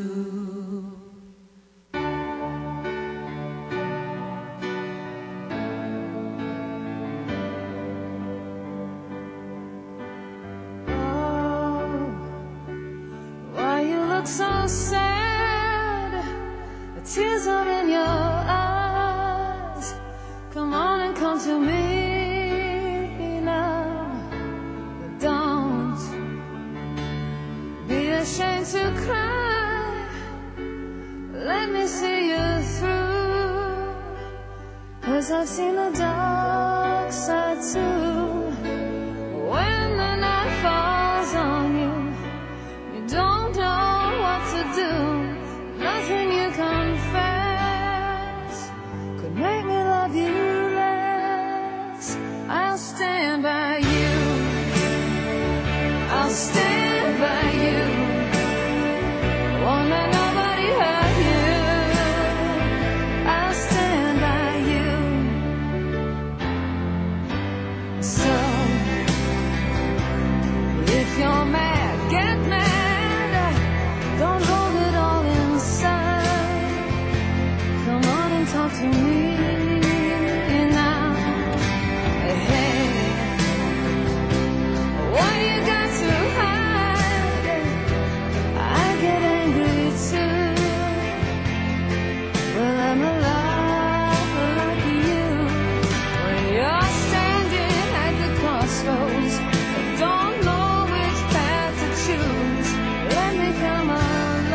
So sad, the tears are in your eyes. Come on and come to me now. But don't be ashamed to cry. Let me see you through, 'cause I've seen the dark side too. When the night falls on you, you don't know to do. Nothing you confess could make me love you less. I'll stand by you. I'll stand by you. Won't let nobody hurt you. I'll stand by you. So if you're mad, get mad. Don't hold it all inside. Come on and talk to me now. Hey, what you got to hide? I get angry too. Well, I'm alive like you. When you're standing at the crossroads, don't know which path to choose. Let me come on.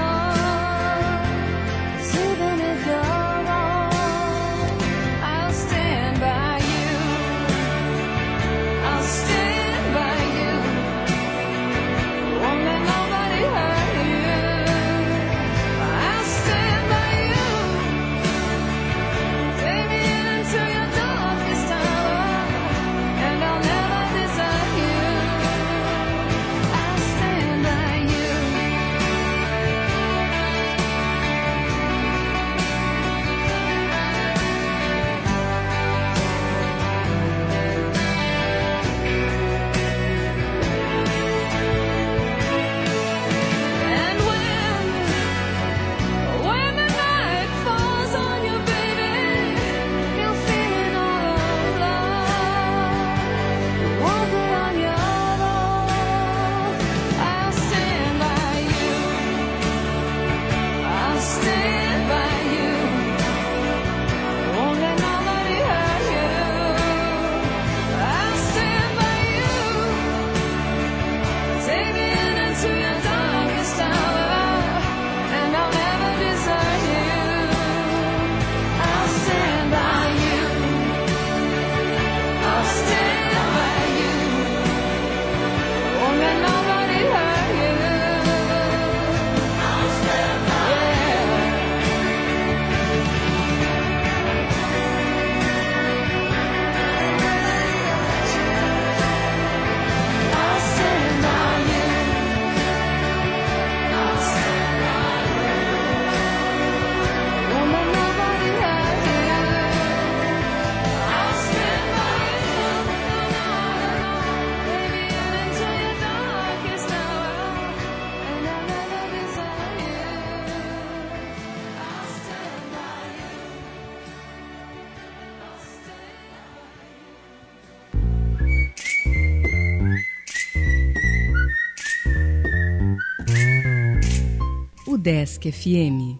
Desk FM.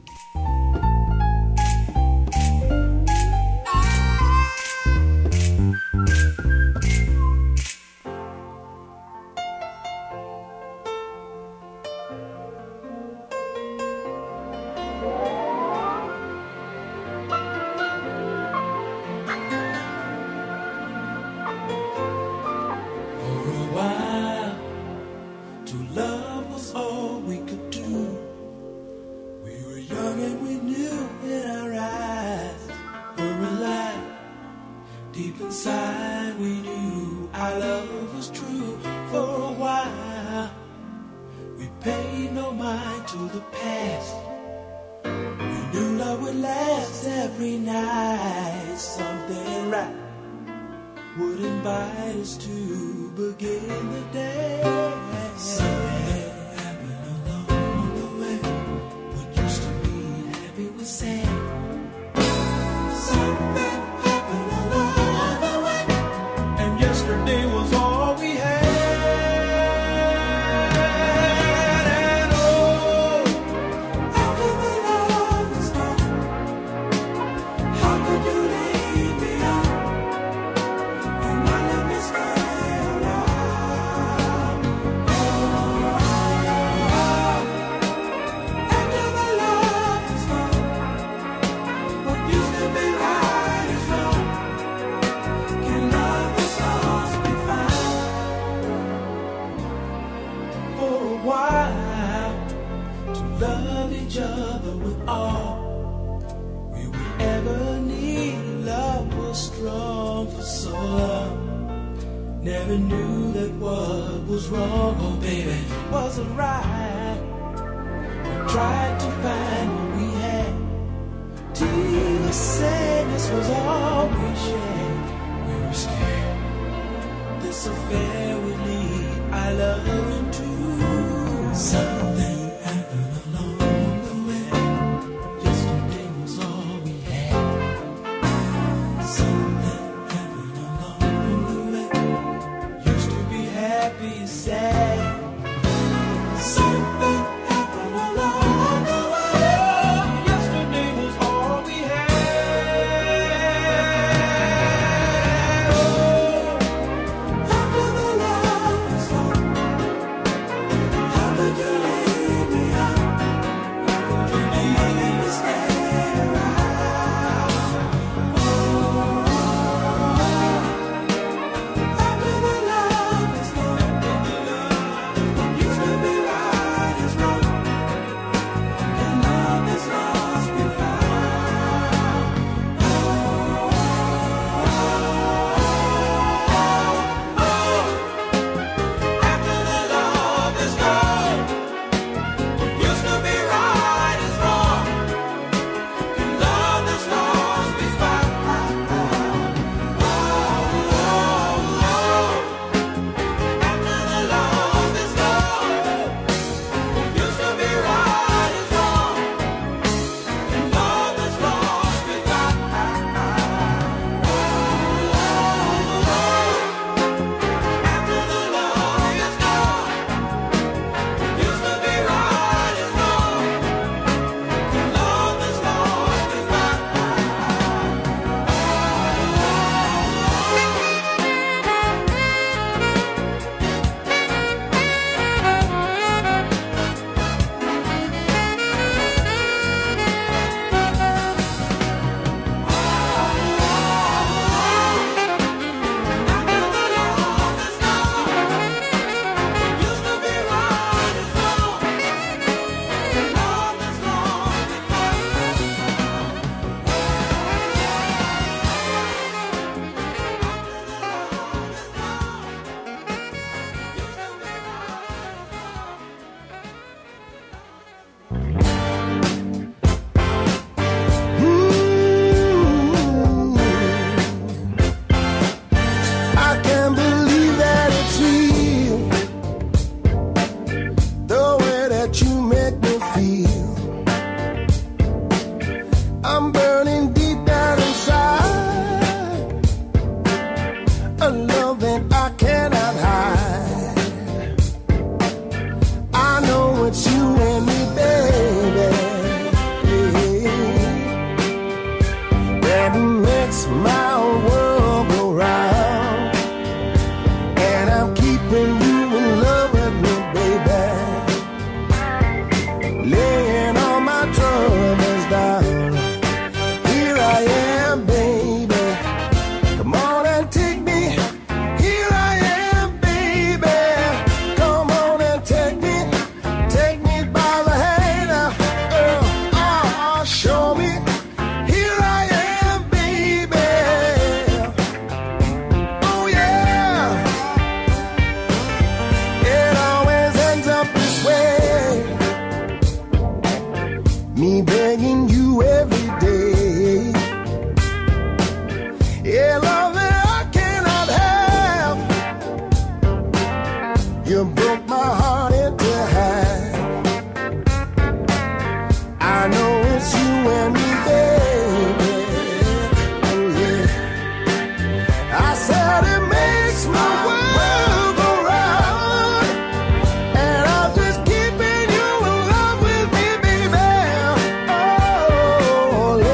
Something happened along the way. each other with all we would ever need. Love was strong for so long. Never knew that what was wrong, oh baby, wasn't right. We tried to find what we had. Till sadness was all we shared. We were scared this affair would lead our love into something happened along the way. Yesterday was all we had. Something happened along the way. Used to be happy and sad. Something happened along the way. Yesterday was all we had. Oh, after the love was gone, how could you leave me out? And make me stay around? Oh, after the love is gone, what used to be right is wrong, and love is lost we found. Oh, after the love is gone, what used to be right is wrong, and love is lost we found. After the love is gone, what used to be right is wrong, and love is lost we found. After the love is gone, what used to be right is wrong, and love is lost we found. I can't believe that it's real, the way that you make me feel. I'm burning deep down inside, a love that I cannot hide. I know it's you and me, baby, that makes my world go round. And I'm keeping you in love with me, baby. Laying all my troubles down. Here I am, baby. Come on and take me. Here I am, baby. Come on and take me. Take me by the hand. Show me. Here I am, baby. Oh yeah. It always ends up this way. Me begging you every day. Yeah, love that I cannot have. You broke my heart into half. I know it's you and me, baby. Oh yeah. I said it makes my world go round, and I'm just keeping you in love with me, baby. Oh,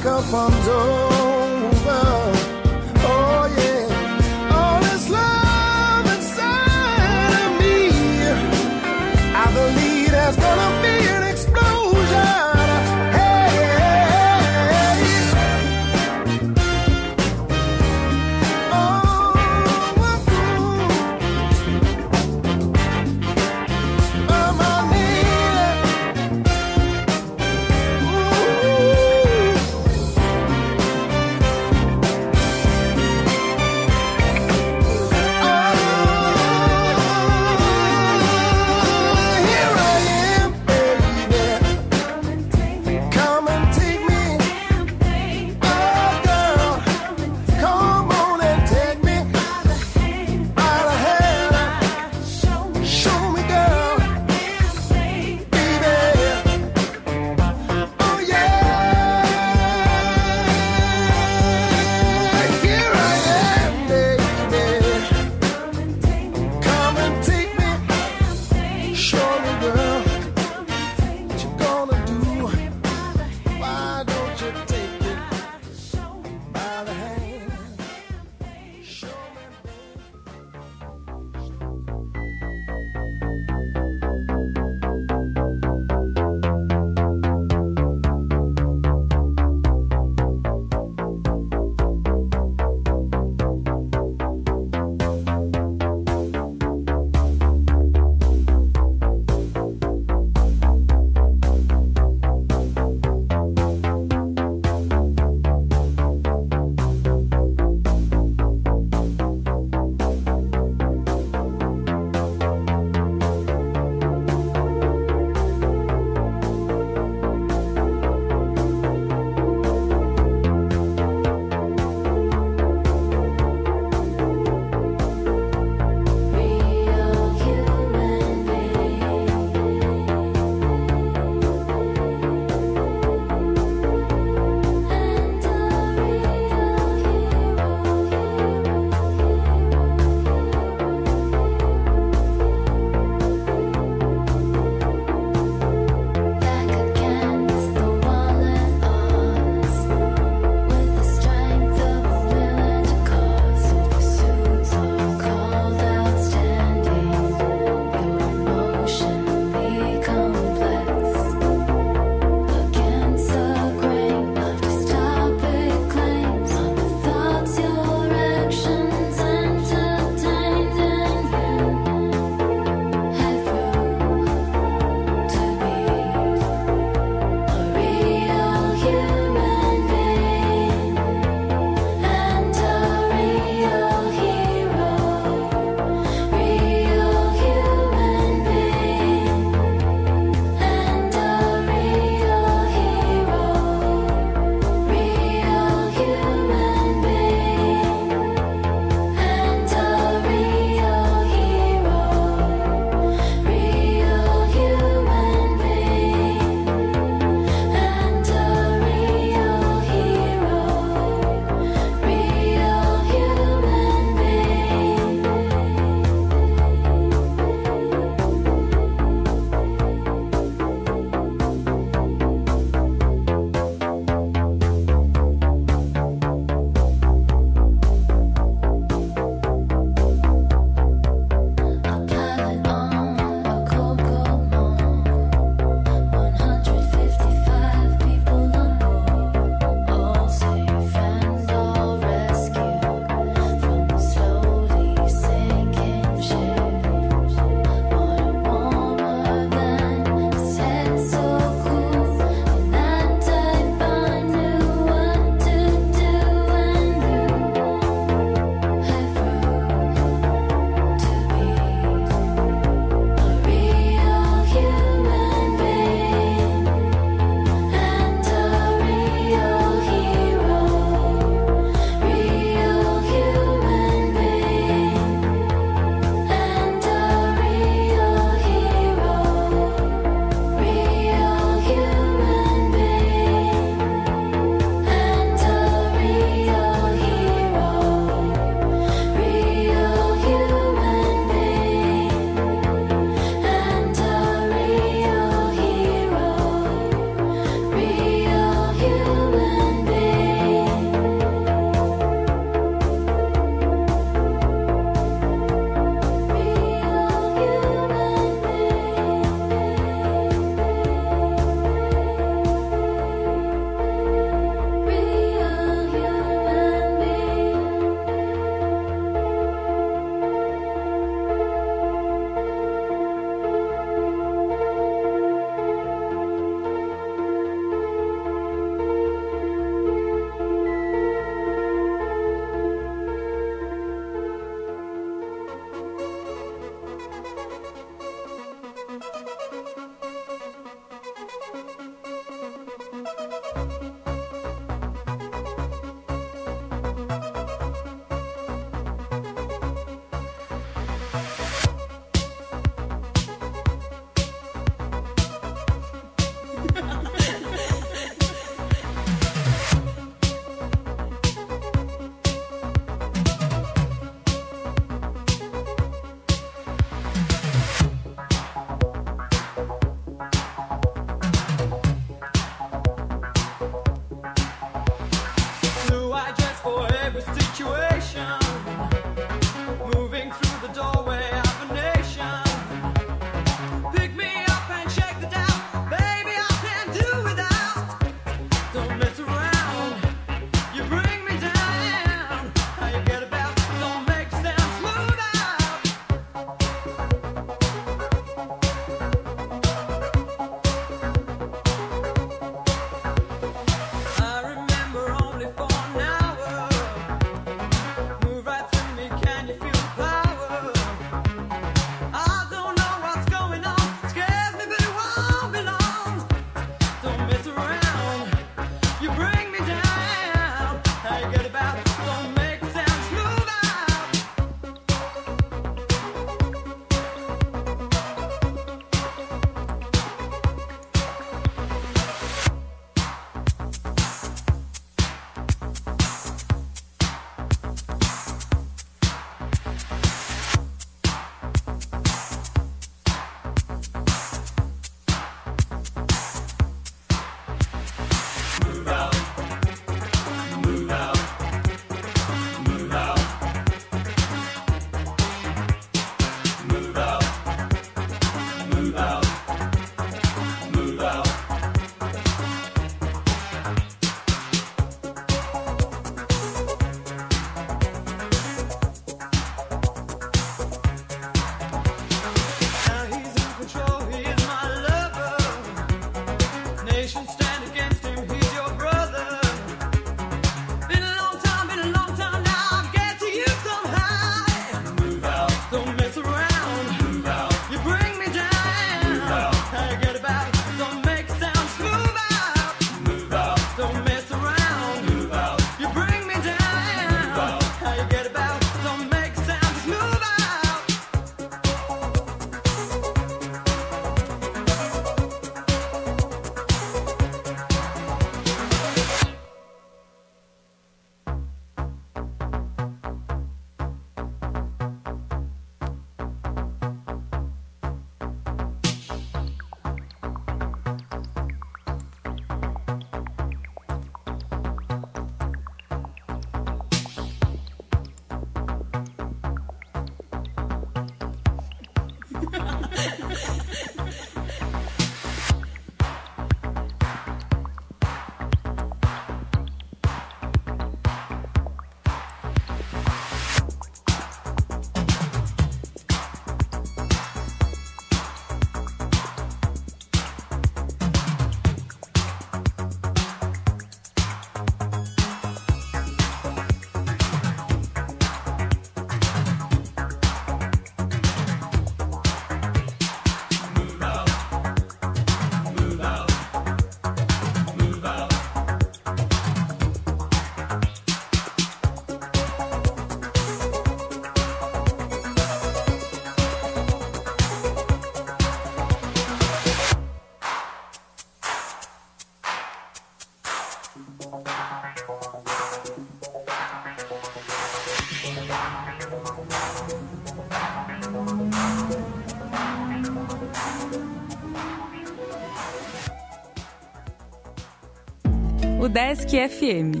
Desk FM.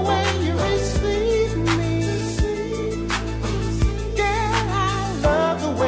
Love the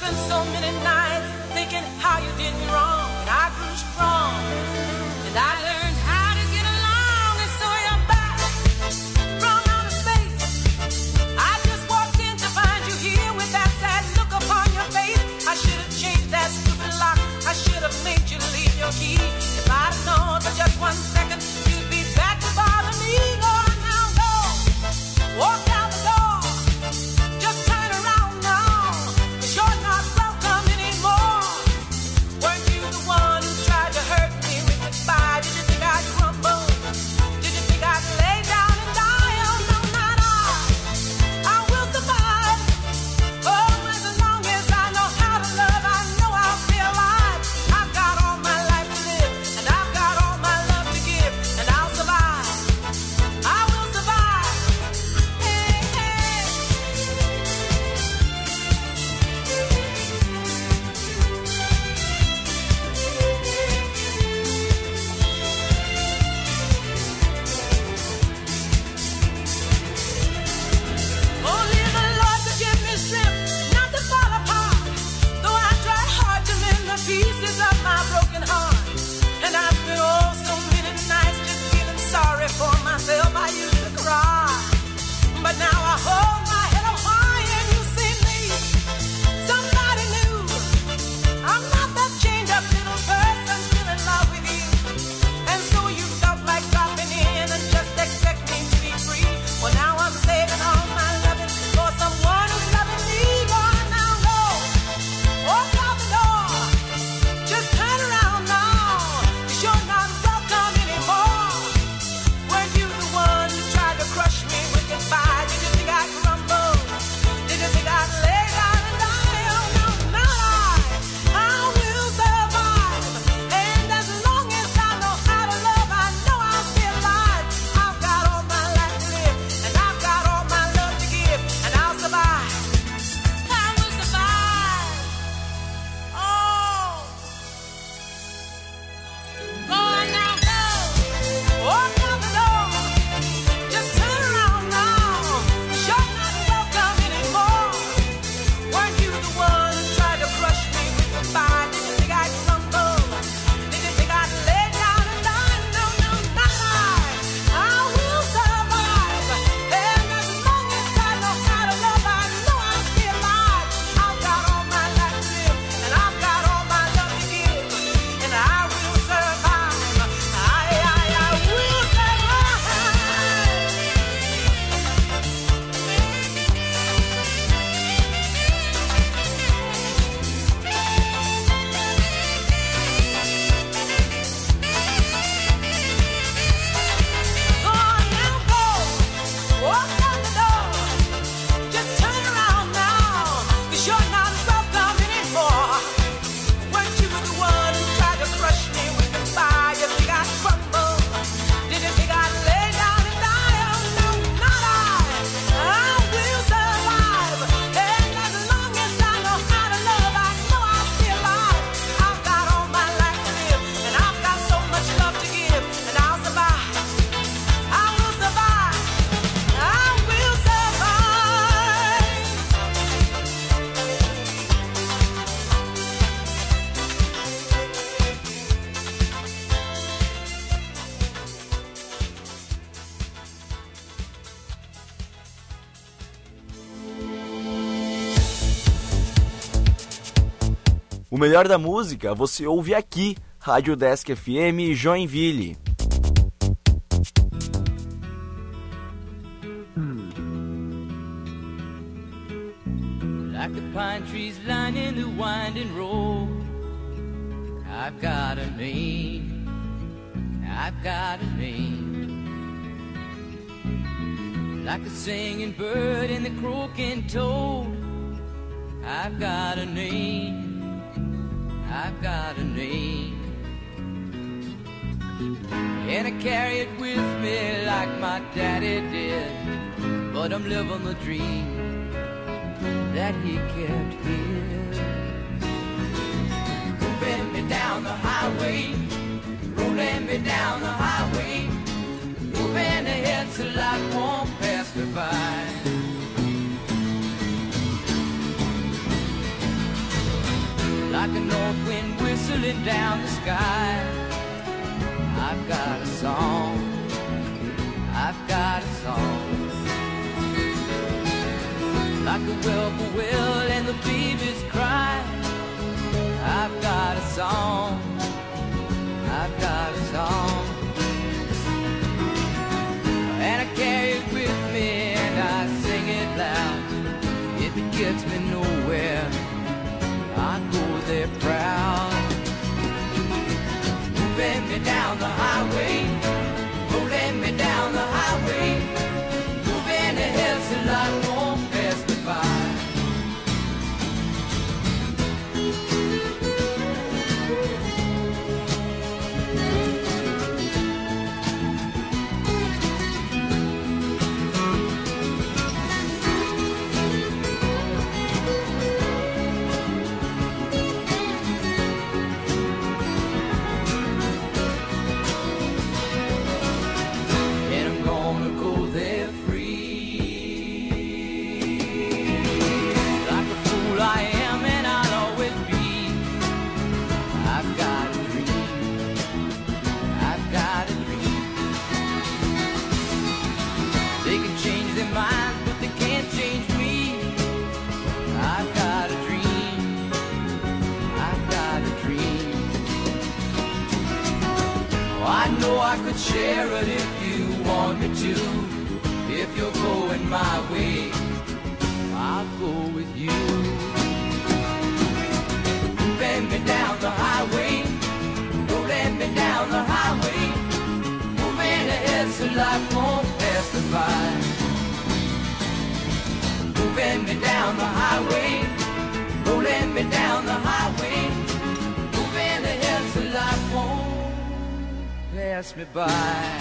spent so many nights thinking how you did me wrong, and I grew strong, and I learned how to get along, and so you're back from outer space. I just walked in to find you here with that sad look upon your face. I should have changed that stupid lock. I should have made you leave your key. If I'd known for just 1 second you'd be back to bother me. Go on now, go. Walk out the door. Just turn around now, 'cause you're not welcome anymore. Weren't you the one who tried to hurt me with goodbye? Did you think I'd crumble? Did you think I'd lay down and die? Oh no, not I will survive. Oh, as long as I know how to love, I know I'll stay alive. I've got all my life to live, and I've got all my love to give, and I'll survive. I will survive. Hey, hey. Only the Lord could give me strength not to fall apart. Though I tried hard to mend the pieces of my broken heart, and I spent oh so many nights just feeling sorry for myself. I used to cry, but now I hold my head up high and you see me, somebody new. I'm not that chained up little person still in love with you, and so you felt like dropping in and just expect me to be free. Well, now I'm saving all my loving for someone who's loving me. Go on now, go. Walk out the door. Just turn around now, 'cause you're not welcome anymore. Weren't you the one who tried to crush me with goodbye? Did you think I'd crumble? Did you think I'd lay down and die? Oh no, not I will survive. And as long as I know how to love, I know I'll stay alive. I've got all my life to live, and I've got all my love to give, and I'll survive. I will survive. Oh, go on now, go. Walk out the door. Just turn around now, 'cause you're not welcome anymore. Weren't you the one who tried to crush me with goodbye? Did you think I'd crumble? Did you think I'd lay down and die? No, no, not I will survive. And as long as I know how to love, I know I'll stay alive. I've got all my life to live, and I've got all my love to give, and I will survive. I will survive. Go on now, go. Walk out the door. Just turn around now, 'cause you're not welcome anymore. Weren't you the one who tried to crush me with goodbye? You think I'd crumble? Did you think I'd lay down and die? Oh no, not I will survive. And as long as I know how to love, I know I'll stay alive. I've got all my life to live, and I've got so much love to give, and I'll survive. I will survive. I will survive. O melhor da música você ouve aqui, Rádio Desk FM Joinville. Like the pine trees lining the winding road, I've got a name, I've got a name. Like a singing bird and the croaking toad, I've got a name, I've got a name. And I carry it with me like my daddy did, but I'm living the dream that he kept here. Moving me down the highway, rolling me down the highway, moving ahead so life won't pass me by. like a north wind whistling down the sky. I've got a song, I've got a song, like a whippoorwill and the babies cry. I've got a song, I've got a song, and I carry it with me and I sing it loud. If it gets me nowhere, I go there proud. Moving me down the highway, rolling me down the highway, moving ahead so life won't pass me by. I could share it if you want me to. If you're going my way, I'll go with you. Bend me down the highway, rolling me down the highway, moving ahead so life won't pass me by. Moving me down the highway, rolling me down the highway, moving ahead so life won't pass me by.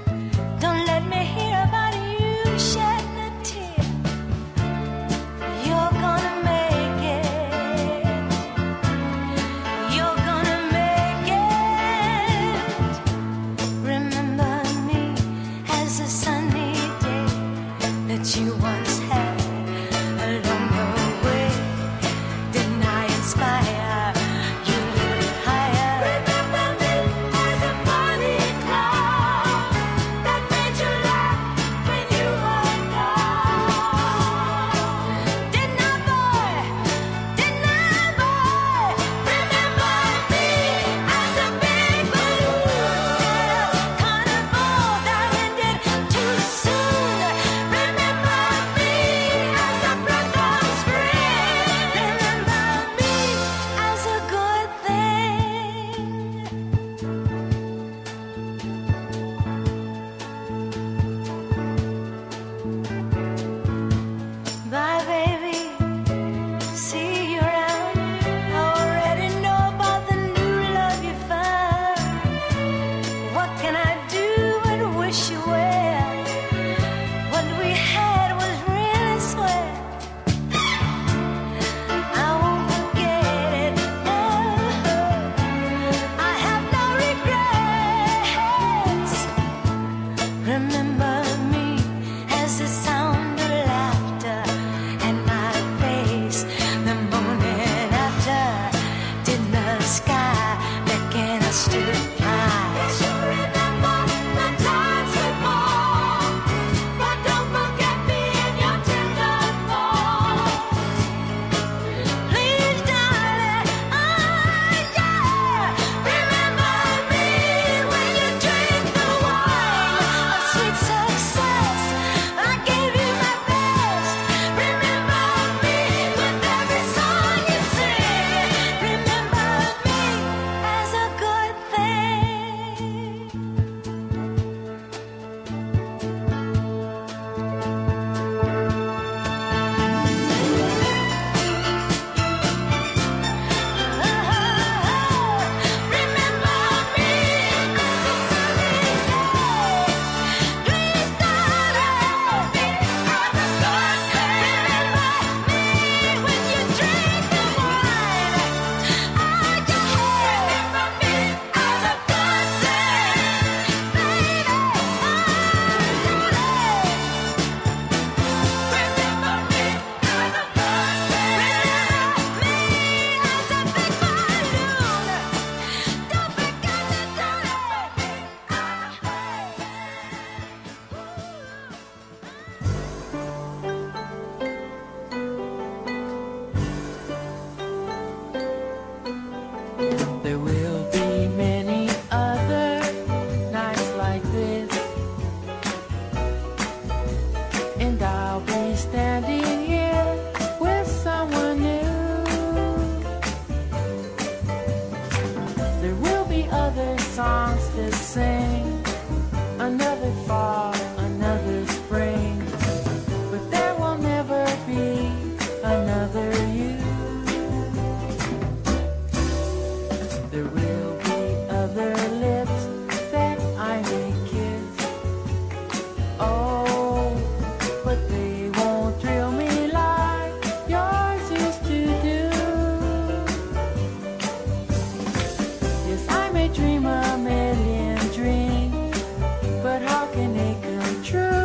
You're There will be other lips that I may kiss. Oh, but they won't thrill me like yours used to do. Yes, I may dream a million dreams, but how can they come true?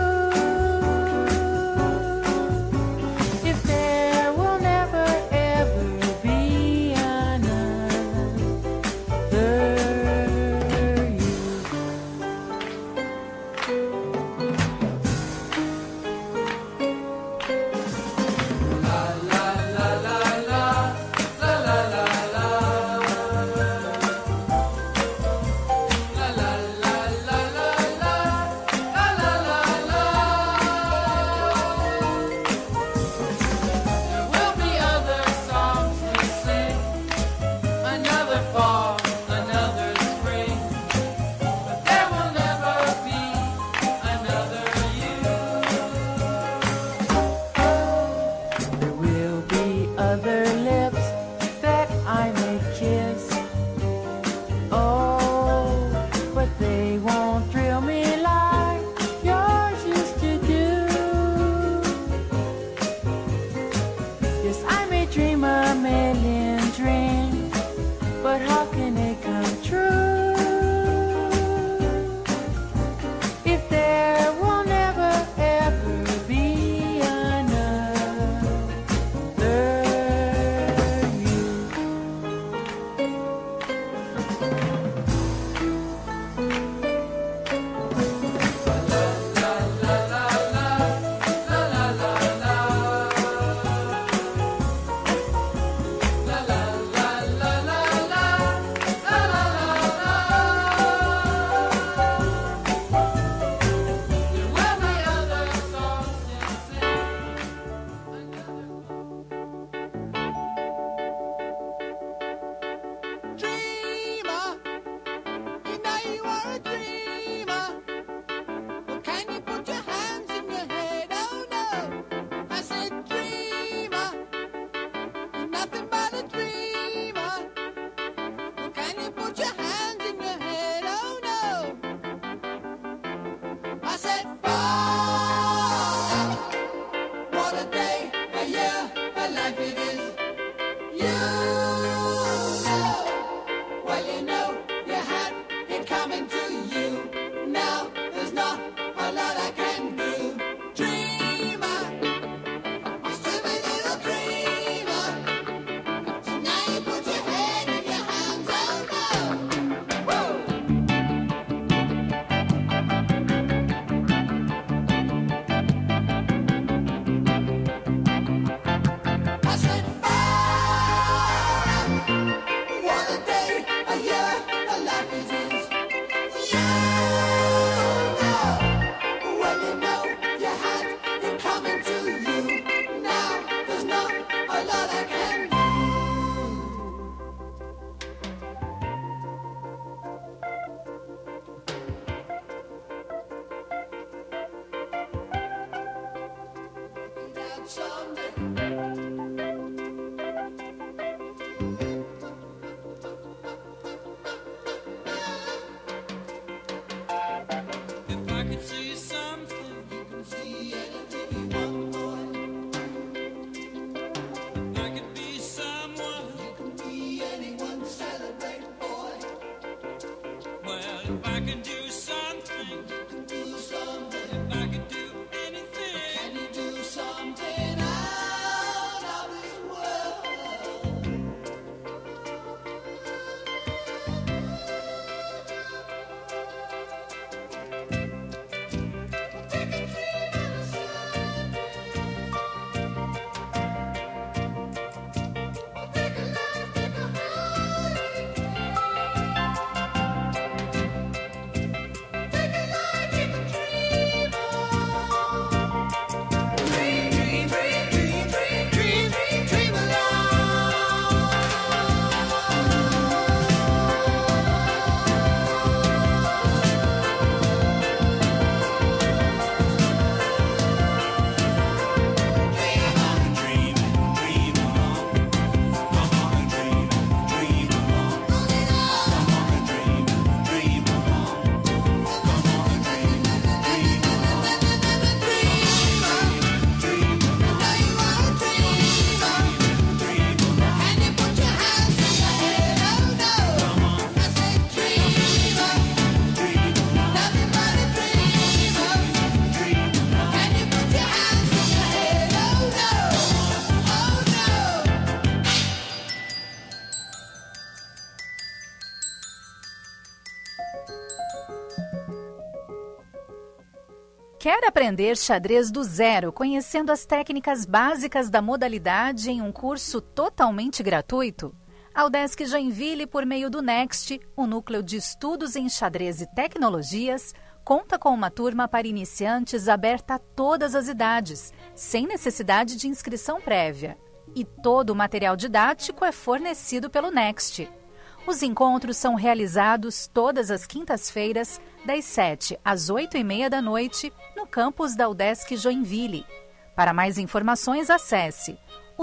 Quer aprender xadrez do zero, conhecendo as técnicas básicas da modalidade em um curso totalmente gratuito? A Udesc Joinville, por meio do Next, o Núcleo de Estudos em Xadrez e Tecnologias, conta com uma turma para iniciantes aberta a todas as idades, sem necessidade de inscrição prévia. E todo o material didático é fornecido pelo Next. Os encontros são realizados todas as quintas-feiras, das 7 às 8h30 da noite, no campus da Udesc Joinville. Para mais informações, acesse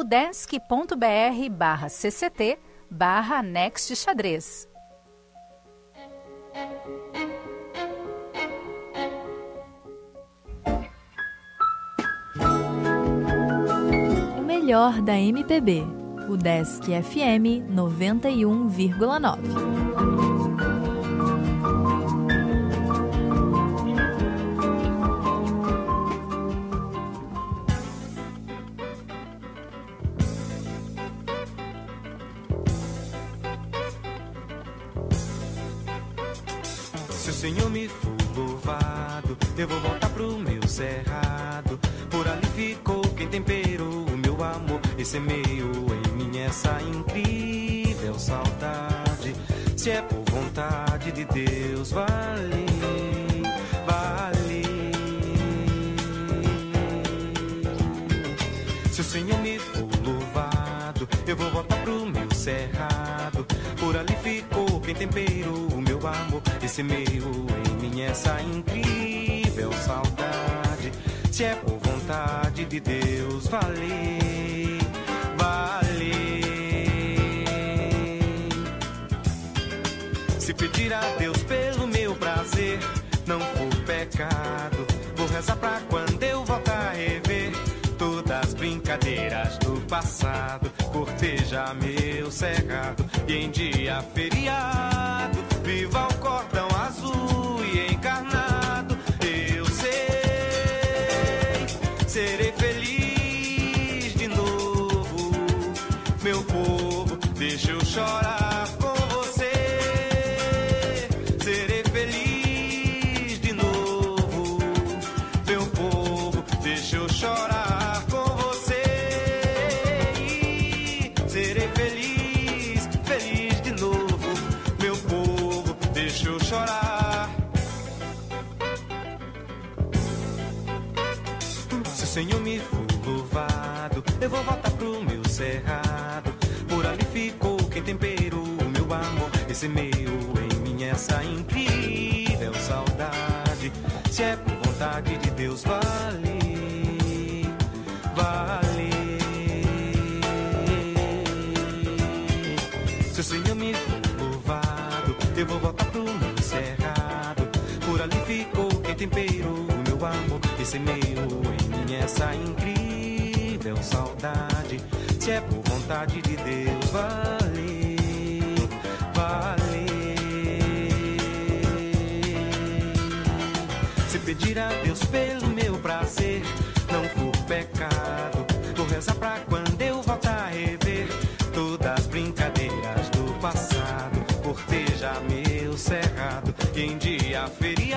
udesc.br/cct/Next Xadrez. O melhor da MPB. Udesc FM 91,9. Se o Senhor me for louvado, eu vou voltar pro meu cerrado. Por ali ficou quem temperou o meu amor e semeou em mim essa incrível saudade. Se é por vontade de Deus, vale, vale. Se o Senhor me for louvado, eu vou voltar pro meu cerrado. Por ali ficou quem temperou o meu amor e semeou em mim essa incrível saudade. Se é por vontade de Deus, vale, vale. Se pedir a Deus pelo meu prazer não for pecado, vou rezar pra quando eu voltar a rever todas as brincadeiras do passado. Corteja meu cerrado e em dia feriado viva o cordão azul e encarnado. Eu sei, serei feliz de novo, meu povo, deixa eu chorar com você. Serei feliz de novo, meu povo, deixa eu chorar com você. Serei feliz, feliz de novo, meu povo, deixa eu chorar. Se o Senhor me for louvado, eu vou voltar pro meu cerrado. Por ali ficou quem temperou o meu amor e semeou em mim essa incrível saudade. Se é por vontade de Deus, vale, vale. Se o Senhor me for louvado, eu vou voltar pro meu cerrado. Por ali ficou quem temperou o meu amor e semeou em mim essa incrível saudade. Se é por vontade de Deus, vale, vale. Se pedir a Deus pelo meu prazer não for pecado, vou rezar pra quando eu voltar a rever todas as brincadeiras do passado. Corteja meu cerrado e em dia feriado